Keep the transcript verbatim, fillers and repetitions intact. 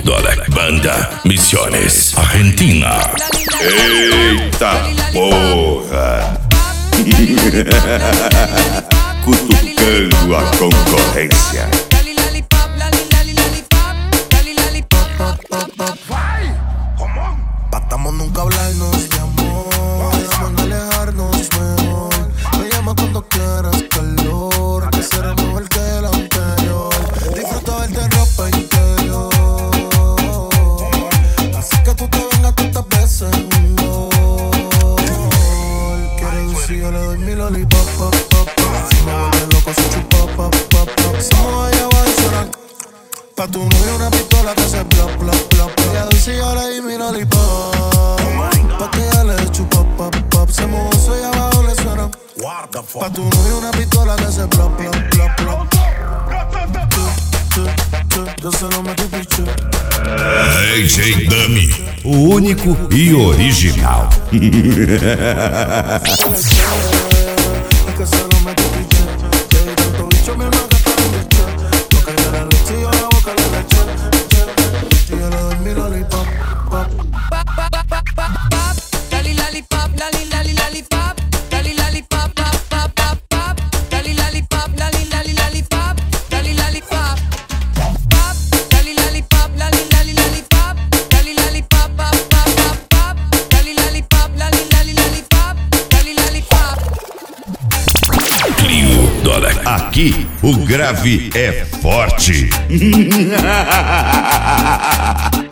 Dolek, banda Misiones, Argentina. Eita porra! Cutucando a concorrência. Patamos nunca hablarnos de amor, vamos a alejarnos mejor. Me llama cuando quieras calor, que será mejor que el anterior. Disfruta verte ropa interior, así que tú te vengas tantas veces un gol. Quiero decir, yo le doy mi lollipop, pop, pop, pop. Si me vuelve loco, se chupa, pop, pop, pop. Si me voy a bailar, pa' tu novio una pistola que se plop, plop, plop. Ella dice, yo le di mi lollipop, pa' que ella le chupa, pop, pop. Se mojó eso y abajo le suena. Pa' tu novio una pistola que se plop, plop, plop, plop. Tu, tu, tu, yo se lo metí pichu. D J Dummy, o único e original. Es que se lo metí pichu. Te di tanto bicho, mi hermano, que está en el chat. Lo que era la leche y yo la boca le leche. Y yo le doy mi lollipop, pop. Dali lollipop, lali lali lollipop, dali lollipop, pop pop pop pop, dali lollipop, lali lali lollipop, dali lollipop, pop, dali lollipop, lali lali lollipop, dali lollipop, pop pop pop pop, dali lollipop, lali lali lollipop, dali lollipop. Clio Dolek. Aqui o grave é forte.